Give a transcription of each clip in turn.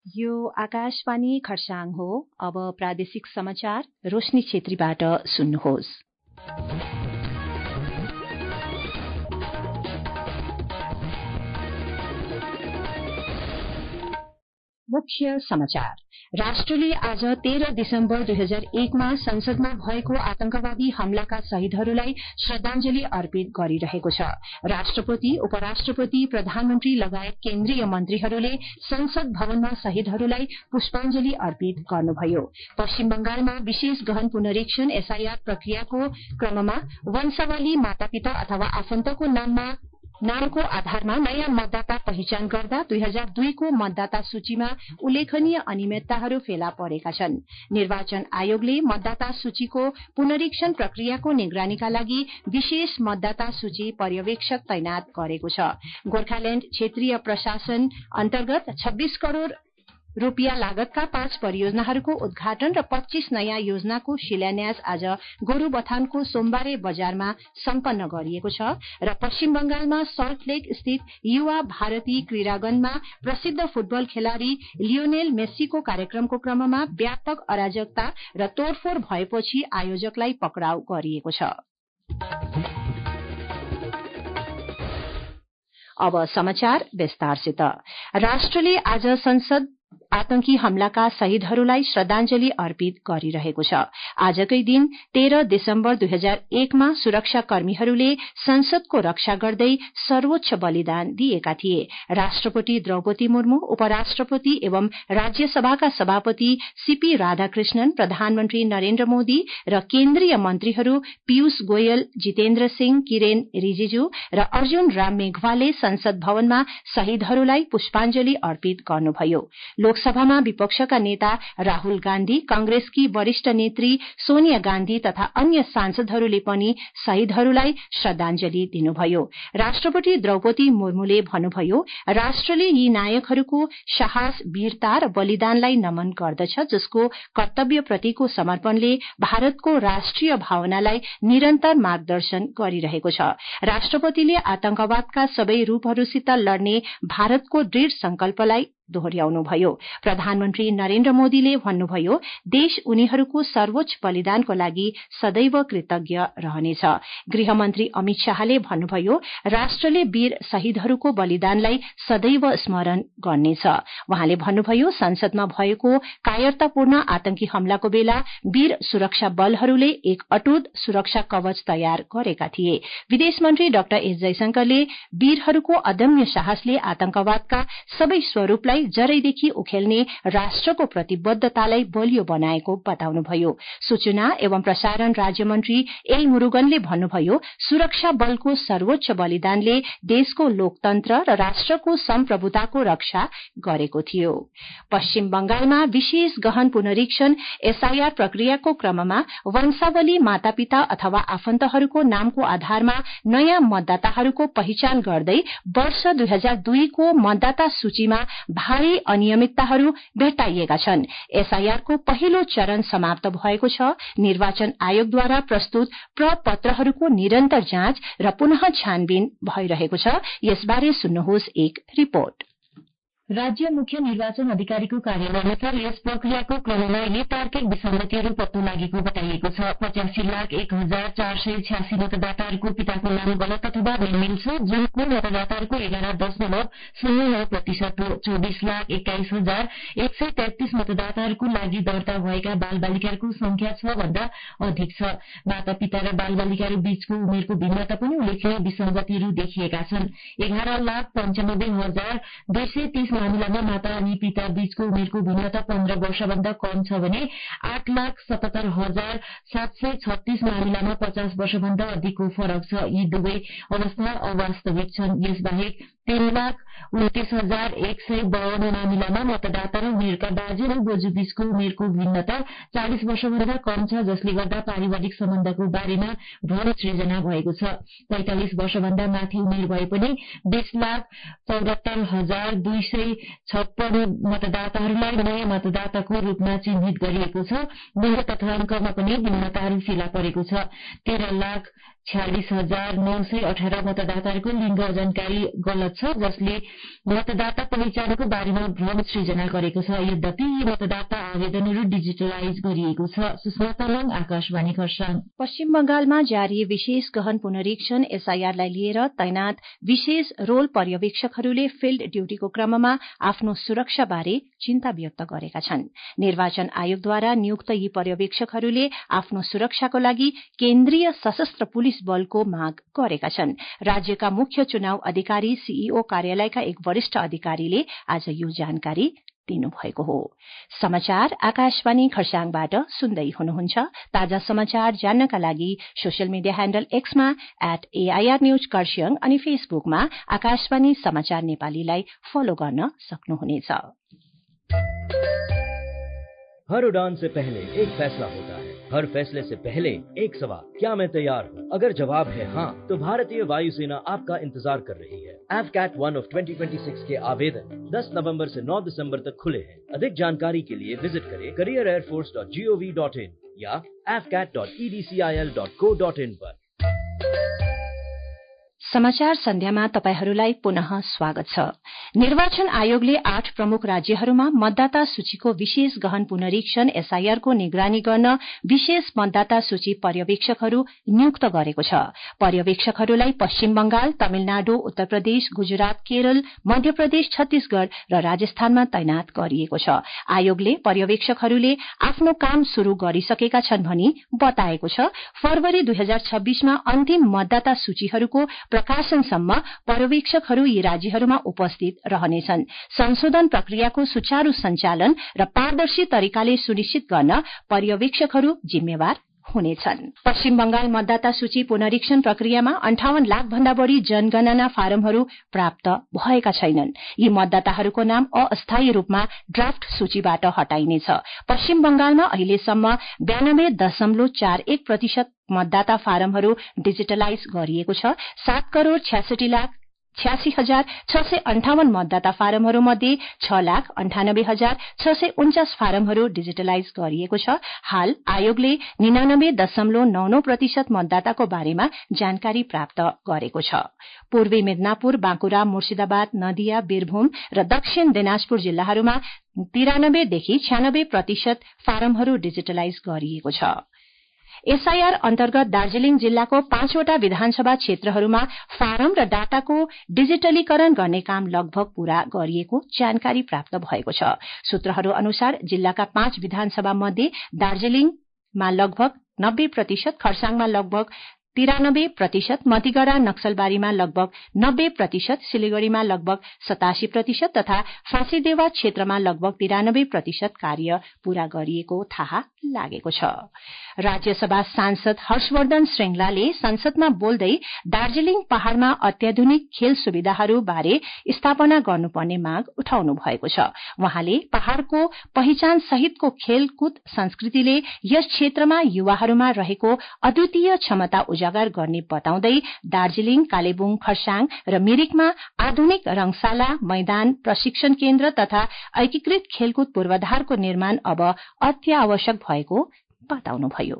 यो आकाशवाणी खरसाङ हो। अब प्रादेशिक समाचार रोशनी छेत्रीबाट सुन्नुहोस्। मुख्य समाचार। राष्ट्रले आज 13 दिसम्बर 2001 मा संसदमा भएको आतंकवादी हमलाका शहीदहरूलाई श्रद्धांजलि अर्पित गरिरहेको छ। राष्ट्रपति, उपराष्ट्रपति, प्रधानमन्त्री लगायत केन्द्रीय मन्त्रीहरूले संसद भवनमा शहीदहरूलाई पुष्पाञ्जलि अर्पित गर्नुभयो। पश्चिम बंगालमा विशेष गहन पुनरीक्षण एसआईआर प्रक्रियाको क्रममा वंशावली मातापिता अथवा आफन्तको नामको आधारमा नयाँ मतदाता पहिचान गर्दा 2002 को मतदाता सूचीमा उल्लेखनीय अनियमितताहरू फेला परेका छन्। निर्वाचन आयोगले मतदाता सूचीको पुनरीक्षण प्रक्रियाको निगरानीका लागि विशेष मतदाता सूची पर्यवेक्षक तैनात गरेको छ। गोर्खाल्याण्ड क्षेत्रीय प्रशासन अन्तर्गत 26 करोड़ रूपियाँ लागतका 5 परियोजनाहरूको उद्घाटन र 25 नयाँ योजनाको शिलान्यास आज गोरुबथानको सोमबारे बजारमा सम्पन्न गरिएको छ र पश्चिम बंगालमा सल्ट लेक स्थित युवा भारती क्रीड़ागनमा प्रसिद्ध फुटबल खेलाड़ी लियोनेल मेस्सीको कार्यक्रमको क्रममा व्यापक अराजकता र तोड़फोड़ भएपछि आयोजकलाई पक्राउ गरिएको छ। अब समाचार विस्तारसित। राष्ट्रले आज संसद आतंकी हमलाका शहीदहरूलाई श्रद्धांजलि अर्पित गरिरहेको छ। आजकै दिन 13 दिसम्बर 2001 मा सुरक्षाकर्मीहरूले संसदको रक्षा गर्दै सर्वोच्च बलिदान दिएका थिए। राष्ट्रपति द्रौपदी मुर्मू, उपराष्ट्रपति एवं राज्यसभाका सभापति सीपी राधाकृष्णन, प्रधानमन्त्री नरेन्द्र मोदी र केन्द्रीय मन्त्रीहरू पीयूष गोयल, जितेन्द्र सिंह, किरेन रिजिजू र अर्जुन राम मेघवालले संसद भवनमा शहीदहरूलाई पुष्पाञ्जलि अर्पित गर्नुभयो। लोकसभामा विपक्षका नेता राहुल गान्धी, कांग्रेसकी वरिष्ठ नेत्री सोनिया गान्धी तथा अन्य सांसदहरूले पनि शहीदहरूलाई श्रद्धांजलि दिनुभयो। राष्ट्रपति द्रौपदी मुर्मूले भन्नुभयो, राष्ट्रले यी नायकहरूको साहस, वीरता र बलिदानलाई नमन गर्दछ, जसको कर्तव्यप्रतिको समर्पणले भारतको राष्ट्रिय भावनालाई निरन्तर मार्गदर्शन गरिरहेको छ। राष्ट्रपतिले आतंकवादका सबै रूपहरूसित लड्ने भारतको दृढ़ संकल्पलाई दोहोर्याउनुभयो। प्रधानमन्त्री नरेन्द्र मोदीले भन्नुभयो, देश उनीहरूको सर्वोच्च बलिदानको लागि सदैव कृतज्ञ रहनेछ। गृहमन्त्री अमित शाहले भन्नुभयो, राष्ट्रले वीर शहीदहरूको बलिदानलाई सदैव स्मरण गर्नेछ। उहाँले भन्नुभयो, संसदमा भएको कायरतापूर्ण आतंकी हमलाको बेला वीर सुरक्षा बलहरूले एक अटूट सुरक्षा कवच तयार गरेका थिए। विदेश मन्त्री डाक्टर एस जयशंकरले वीरहरूको अदम्य साहसले आतंकवादका सबै स्वरूपलाई जरैदेखि उखेल्ने राष्ट्रको प्रतिबद्धतालाई बलियो बनाएको बताउनुभयो। सूचना एवं प्रसारण राज्य मन्त्री एल मुरुगनले भन्नुभयो, सुरक्षा बलको सर्वोच्च बलिदानले देशको लोकतन्त्र र राष्ट्रको सम्प्रभुताको रक्षा गरेको थियो। पश्चिम बंगालमा विशेष गहन पुनरीक्षण एसआईआर प्रक्रियाको क्रममा वंशावली मातापिता अथवा आफन्तहरूको नामको आधारमा नयाँ मतदाताहरूको पहिचान गर्दै वर्ष 2002 को मतदाता सूचीमा भारी अनियमितताहरू भेट्टाइएका छन्। एसआईआरको पहिलो चरण समाप्त भएको छ। निर्वाचन आयोगद्वारा प्रस्तुत प्रपत्रहरूको निरन्तर जाँच र पुनः छानबिन भइरहेको छ। यसबारे सुन्नुहोस् एक रिपोर्ट। राज्य मुख्य निर्वाचन अधिकारीको कार्यालय अनुसार यस प्रक्रियाको क्रममा यी तार्किक विसङ्गतिहरू पत्तो लागेको बताइएको छ। 85,01,486 मतदाताहरूको पिताको नाम गलत अथवा मेलमिल छ, जुन कुल मतदाताहरूको 11.09% हो। 24,21,133 मतदाताहरूको लागि दर्ता भएका बालबालिकाहरूको संख्या 6 भन्दा अधिक छ। मातापिता र बालबालिकाहरू बीचको उमेरको भिन्नता पनि उल्लेखनीय विसङ्गतिहरू देखिएका छन्। 11,95,230 मामिलामा माता अनि पिता बीचको उमेरको भिन्नता 15 वर्षभन्दा कम छ भने 8,77,736 मामिलामा 50 वर्षभन्दा अधिकको फरक छ। यी दुवै अवस्था अवास्तविक छन्। यसबाहेक 3,29,152 मामिलामा मतदाता र उनीहरूका बाजे र बोजू बीचको उमेरको भिन्नता 40 वर्षभन्दा कम छ, जसले गर्दा पारिवारिक सम्बन्धको बारेमा भ्रम सृजना भएको छ। 45 वर्षभन्दा माथि उमेर भए पनि 20,74,256 मतदाताहरूलाई नयाँ मतदाताको रूपमा चिन्हित गरिएको छ। लिङ्ग तथ्याङ्कमा पनि भिन्नताहरू फेला परेको छ। 13,00,000 46,918 मतदाताहरूको लिङ्ग जानकारी गलत छ, जसले मतदाता पहिचानको बारेमा भ्रम सृजना गरेको छ। यद्यपि यी मतदाता आवेदनहरू डिजिटलाइज गरिएको छ। सुषमा तामाङ, आकाशवाणी खरसाङ। पश्चिम बंगालमा जारी विशेष गहन पुनरीक्षण एसआईआरलाई लिएर तैनात विशेष रोल पर्यवेक्षकहरूले फिल्ड ड्यूटीको क्रममा आफ्नो सुरक्षाबारे चिन्ता व्यक्त गरेका छन्। निर्वाचन आयोगद्वारा नियुक्त यी पर्यवेक्षकहरूले आफ्नो सुरक्षाको लागि केन्द्रीय सशस्त्र पुलिस बलको माग गरेका छन्। राज्यका मुख्य चुनाव अधिकारी सीईओ कार्यालयका एक वरिष्ठ अधिकारीले आज यो जानकारी दिनुभएको हो। समाचार आकाशवाणी खरसाङबाट सुन्दै हुनुहुन्छ। ताजा समाचार जान्नका लागि सोशल मिडिया ह्यान्डल एक्समा @AIR न्यूज खरसाङ अनि फेसबुकमा आकाशवाणी समाचार नेपालीलाई फलो गर्न सक्नुहुनेछ। हर उड़ान से पहले एक फैसला होता है, हर फैसले से पहले एक सवाल, क्या मैं तैयार हूँ? अगर जवाब है हाँ, तो भारतीय वायुसेना आपका इंतजार कर रही है। AFCAT 1 of 2026 के आवेदन 10 नवंबर से 9 दिसंबर तक खुले हैं। अधिक जानकारी के लिए विजिट करें careerairforce.gov.in या afcat.edcil.co.in पर। समाचार सन्ध्यामा तपाईहरूलाई पुनः स्वागत छ। निर्वाचन आयोगले 8 प्रमुख राज्यहरूमा मतदाता सूचीको विशेष गहन पुनरीक्षण एसआईआरको निगरानी गर्न विशेष मतदाता सूची पर्यवेक्षकहरू नियुक्त गरेको छ। पर्यवेक्षकहरूलाई पश्चिम बंगाल, तमिलनाडु, उत्तर प्रदेश, गुजरात, केरल, मध्य प्रदेश, छत्तीसगढ़ र राजस्थानमा तैनात गरिएको छ। आयोगले पर्यवेक्षकहरूले आफ्नो काम शुरू गरिसकेका छन् भनी बताएको छ। फरवरी 2026 मा अन्तिम मतदाता सूचीहरूको प्रकाशनसम्म पर्यवेक्षकहरू यी राज्यहरूमा उपस्थित रहनेछन्। संशोधन प्रक्रियाको सुचारू सञ्चालन र पारदर्शी तरिकाले सुनिश्चित गर्न पर्यवेक्षकहरू जिम्मेवार हुनेछन्। पश्चिम बंगाल मतदाता सूची पुनरीक्षण प्रक्रियामा 58 लाख भन्दा बढ़ी जनगणना फारमहरू प्राप्त भएका छैनन्। यी मतदाताहरूको नाम अस्थायी रूपमा ड्राफ्ट सूचीबाट हटाइनेछ। पश्चिम बंगालमा अहिलेसम्म 92.41% मतदाता फारमहरू डिजिटलाइज गरिएको छ। 7,86,86,658 मतदाता फारमहरूमध्ये 6,98,649 फारमहरू डिजिटलाइज गरिएको छ। हाल आयोगले 99.99% मतदाताको बारेमा जानकारी प्राप्त गरेको छ। पूर्वी मिदनापुर, बाँकुरा, मुर्शिदाबाद, नदिया, बीरभूम र दक्षिण दिनाजपुर जिल्लाहरूमा 93 देखि 96% फारमहरू डिजिटलाइज गरिएको छ। एसआईआर अन्तर्गत दार्जीलिङ जिल्लाको 5 वटा विधानसभा क्षेत्रहरूमा फारम र डाटाको डिजिटलीकरण गर्ने काम लगभग पूरा गरिएको जानकारी प्राप्त भएको छ। सूत्रहरू अनुसार जिल्लाका 5 विधानसभा मध्ये दार्जीलिङमा लगभग 90%, खरसाङमा लगभग 93%, मतिगढ़ा नक्सलबारीमा लगभग 90%, सिलिगुड़ीमा लगभग 87% तथा फाँसीदेवा क्षेत्रमा लगभग 93% कार्य पूरा गरिएको थाहा लागेको छ। राज्यसभा सांसद हर्षवर्धन श्रृंगलाले संसदमा बोल्दै दार्जीलिङ पहाड़मा अत्याधुनिक खेल सुविधाहरू बारे स्थापना गर्नुपर्ने माग उठाउनु भएको छ। उहाँले पहाड़को पहिचान सहितको खेलकुद संस्कृतिले यस क्षेत्रमा युवाहरूमा रहेको अद्वितीय क्षमता उजागर गर्ने बताउँदै दार्जीलिङ, कालेबुङ, खरसाङ र मिरिकमा आधुनिक रंगशाला, मैदान, प्रशिक्षण केन्द्र तथा एकीकृत खेलकुद पूर्वाधारको निर्माण अब अत्यावश्यक भएको बताउनुभयो।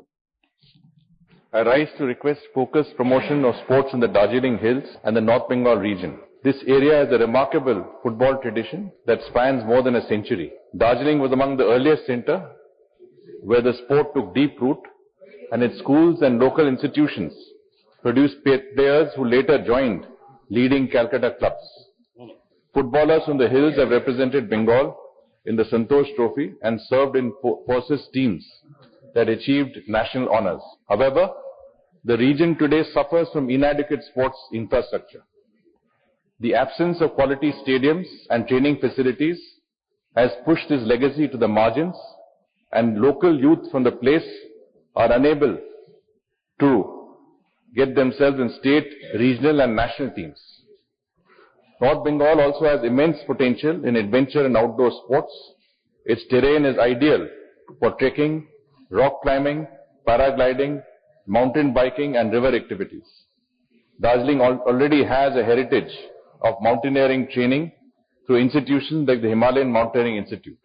I rise to request focused promotion of sports in the Darjeeling Hills and the North Bengal region. This area has a remarkable football tradition that spans more than a century. Darjeeling was among the earliest center where the sport took deep root, and its schools and local institutions produced players who later joined leading Calcutta clubs. Footballers from the hills have represented Bengal in the Santosh Trophy and served in forces teams that achieved national honors. However, the region today suffers from inadequate sports infrastructure. The absence of quality stadiums and training facilities has pushed this legacy to the margins, and local youth from the place are unable to get themselves in state, regional and national teams. North Bengal also has immense potential in adventure and outdoor sports. Its terrain is ideal for trekking, rock climbing, paragliding, mountain biking and river activities. Darjeeling already has a heritage of mountaineering training through institutions like the Himalayan Mountaineering Institute.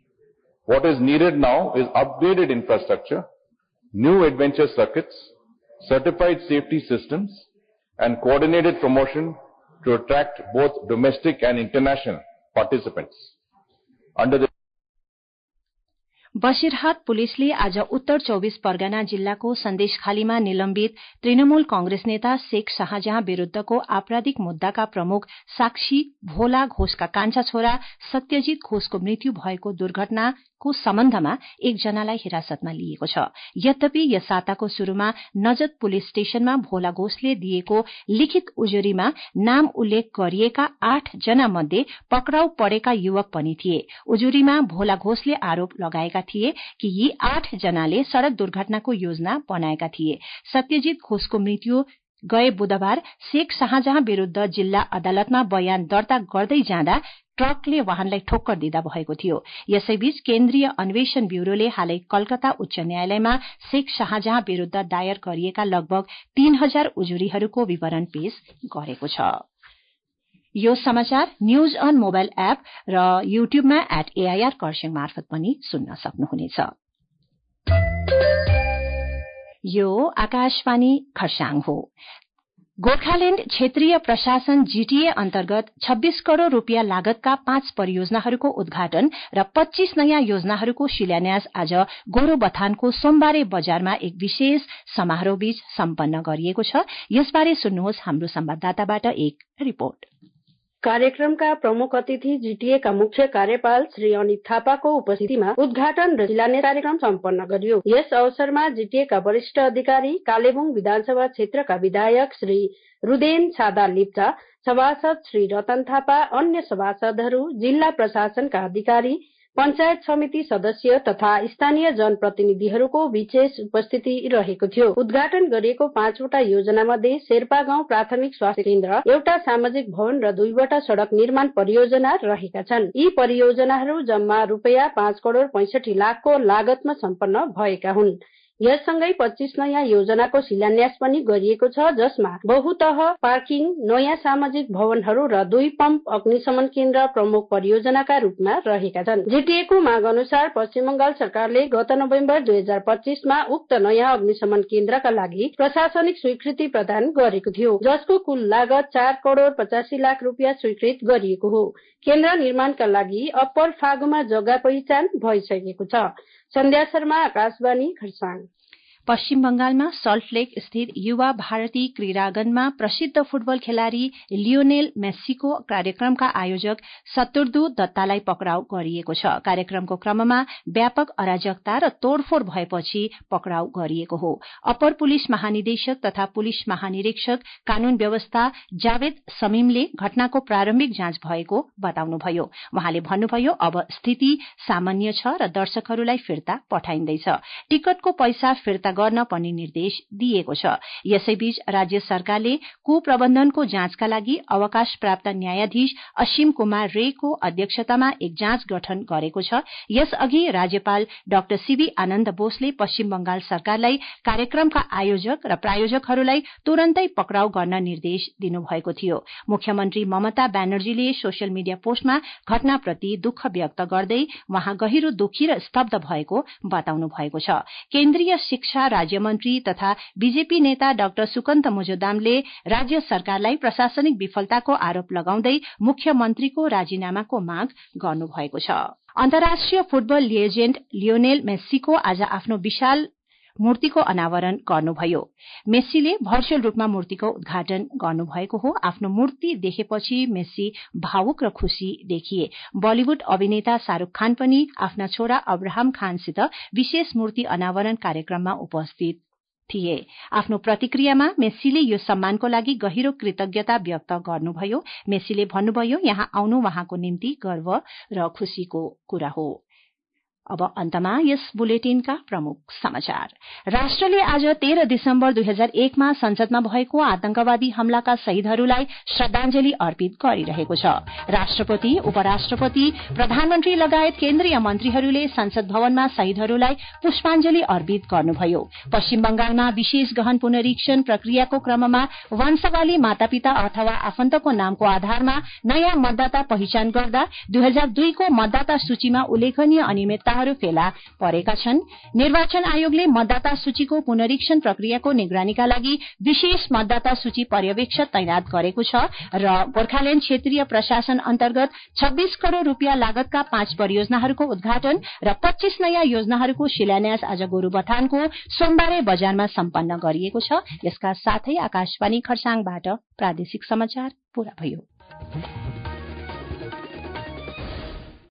What is needed now is upgraded infrastructure, new adventure circuits, certified safety systems, and coordinated promotion to attract both domestic and international participants. Under the Basirhat पुलिसले आज उत्तर 24 परगना जिल्लाको सन्देशखालीमा निलम्बित तृणमूल कांग्रेस नेता शेख शाहजहाँ विरूद्धको आपराधिक मुद्दाका प्रमुख साक्षी भोला घोषका कान्छा छोरा सत्यजित घोषको मृत्यु भएको दुर्घटनाको सम्बन्धमा एकजनालाई हिरासतमा लिएको छ। यद्यपि यस साताको शुरूमा नजद पुलिस स्टेशनमा भोला घोषले दिएको लिखित उजुरीमा नाम उल्लेख गरिएका 8 जना मध्ये पक्राउ परेका युवक पनि थिए। उजुरीमा भोला घोषले आरोप लगाएका थिए कि यी 8 जनाले सड़क दुर्घटनाको योजना बनाएका थिए। सत्यजित घोषको मृत्यु गए बुधबार शेख शाहजहाँ विरूद्ध जिल्ला अदालतमा बयान दर्ता गर्दै जाँदा ट्रकले वाहनलाई ठोक्कर दिँदा भएको थियो। यसैबीच केन्द्रीय अन्वेषण ब्यूरोले हालै कलकत्ता उच्च न्यायालयमा शेख शाहजहाँ विरूद्ध दायर गरिएका लगभग 3000 उजुरीहरूको विवरण पेश गरेको छ। यो समाचार न्यूज अन मोबाइल एप र युट्युबमा @AIR कर्सियङ मार्फत पनि सुन्न सक्नुहुनेछ। यो आकाशवाणी खरसाङ हो। गोर्खाल्याण्ड क्षेत्रीय प्रशासन जीटीए अन्तर्गत 26 करोड़ रूपियाँ लागतका 5 परियोजनाहरूको उद्घाटन र 25 नयाँ योजनाहरूको शिलान्यास आज गोरुबथानको सोमबारे बजारमा एक विशेष समारोहबीच सम्पन्न गरिएको छ। यसबारे सुन्नुहोस् हाम्रो संवाददाताबाट एक रिपोर्ट। कार्यक्रमका प्रमुख अतिथि जीटीए का मुख्य कार्यपाल श्री अनित थापाको उपस्थितिमा उद्घाटन र शिलान्यास कार्यक्रम सम्पन्न गरियो। यस अवसरमा जीटीए का वरिष्ठ अधिकारी, कालेबुङ विधानसभा क्षेत्रका विधायक श्री रुदेन सादा लेप्चा, सभासद श्री रतन थापा, अन्य सभासदहरू, जिल्ला प्रशासनका अधिकारी, पंचायत समिति सदस्य तथा स्थानीय जनप्रतिनिधिहरूको विशेष उपस्थिति रहेको थियो। उद्घाटन गरिएको 5 वटा योजना मध्ये शेर्पा गाउँ प्राथमिक स्वास्थ्य केन्द्र, एउटा सामाजिक भवन र 2 वटा सड़क निर्माण परियोजना रहेका छन्। यी परियोजनाहरू जम्मा रूपियाँ 5 करोड़ 65 लाखको लागतमा सम्पन्न भएका हुन्। यससँगै 25 नयाँ योजनाको शिलान्यास पनि गरिएको छ, जसमा बहुतह पार्किङ, नयाँ सामाजिक भवनहरू र 2 पम्प अग्निशमन केन्द्र प्रमुख परियोजनाका रूपमा रहेका छन्। जीटीएको माग अनुसार पश्चिम बंगाल सरकारले गत नोभेम्बर 2025 मा उक्त नयाँ अग्निशमन केन्द्रका लागि प्रशासनिक स्वीकृति प्रदान गरेको थियो, जसको कुल लागत 4 करोड़ 85 लाख रूपियाँ स्वीकृत गरिएको हो। केन्द्र निर्माणका लागि अप्पर फागुमा जग्गा पहिचान भइसकेको छ। सन्ध्या शर्मा, आकाशवाणी खरसाङ। पश्चिम बंगालमा सल्टलेक स्थित युवा भारती क्रीड़ांगनमा प्रसिद्ध फुटबल खेलाड़ी लियोनेल मेस्सीको कार्यक्रमका आयोजक शत्रुघ्न दत्तालाई पक्राउ गरिएको छ। कार्यक्रमको क्रममा व्यापक अराजकता र तोड़फोड़ भएपछि पक्राउ गरिएको हो। अप्पर पुलिस महानिदेशक तथा पुलिस महानिरीक्षक कानून व्यवस्था जावेद समीमले घटनाको प्रारम्भिक जाँच भएको बताउनुभयो। उहाँले भन्नुभयो, अब स्थिति सामान्य छ र दर्शकहरूलाई फिर्ता पठाइन्दैछ। टिकटको पैसा फिर्ता गर्न पनि निर्देश दिएको छ। यसैबीच राज्य सरकारले कुप्रबन्धनको जाँचका लागि अवकाश प्राप्त न्यायाधीश असीम कुमार रेको अध्यक्षतामा एक जाँच गठन गरेको छ। यसअघि राज्यपाल डाक्टर सीबी आनन्द बोसले पश्चिम बंगाल सरकारलाई कार्यक्रमका आयोजक र प्रायोजकहरूलाई तुरन्तै पक्राउ गर्न निर्देश दिनुभएको थियो। मुख्यमन्त्री ममता ब्यानर्जीले सोशल मिडिया पोस्टमा घटनाप्रति दुःख व्यक्त गर्दै उहाँ गहिरो दुखी र स्तब्ध भएको बताउनु भएको छ। केन्द्रीय शिक्षा राज्यमन्त्री तथा बीजेपी नेता डाक्टर सुकन्त मुजुदामले राज्य सरकारलाई प्रशासनिक विफलताको आरोप लगाउँदै मुख्यमन्त्रीको राजीनामाको माग गर्नुभएको छ। अन्तर्राष्ट्रिय फुटबल लिजेण्ड लियोनेल मेस्सीको आज आफ्नो विशाल मूर्तिको अनावरण गर्नुभयो। मेस्सीले भर्चुअल रूपमा मूर्तिको उद्घाटन गर्नुभएको हो। आफ्नो मूर्ति देखेपछि मेस्सी भावुक र खुशी देखिए। बलिउड अभिनेता शाहरुख खान पनि आफ्ना छोरा अब्राहम खानसित विशेष मूर्ति अनावरण कार्यक्रममा उपस्थित थिए। आफ्नो प्रतिक्रियामा मेस्सीले यो सम्मानको लागि गहिरो कृतज्ञता व्यक्त गर्नुभयो। मेस्सीले भन्नुभयो, यहाँ आउनु उहाँको निम्ति गर्व र खुशीको कुरा हो। अब अन्तमा यस बुलेटिनका प्रमुख समाचार। राष्ट्रले आज 13 दिसम्बर 2001 मा संसदमा भएको आतंकवादी हमलाका शहीदहरूलाई श्रद्धांजलि अर्पित गरिरहेको छ। राष्ट्रपति, उपराष्ट्रपति, प्रधानमन्त्री लगायत केन्द्रीय मन्त्रीहरूले संसद भवनमा शहीदहरूलाई पुष्पाञ्जलि अर्पित गर्नुभयो। पश्चिम बंगालमा विशेष गहन पुनरीक्षण प्रक्रियाको क्रममा वंशावली मातापिता अथवा आफन्तको नामको आधारमा नयाँ मतदाता पहिचान गर्दा 2002 को मतदाता सूचीमा उल्लेखनीय अनियमितता मामिलाहरू फेला परेका छन्। निर्वाचन आयोगले मतदाता सूचीको पुनरीक्षण प्रक्रियाको निगरानीका लागि विशेष मतदाता सूची पर्यवेक्षक तैनात गरेको छ र गोर्खाल्याण्ड क्षेत्रीय प्रशासन अन्तर्गत 26 करोड़ रूपियाँ लागतका 5 परियोजनाहरूको उद्घाटन र 25 नयाँ योजनाहरूको शिलान्यास आज गोरुबथानको सोमबारे बजारमा सम्पन्न गरिएको छ। यसका साथै आकाशवाणी खरसाङबाट प्रादेशिक समाचार पूरा भयो।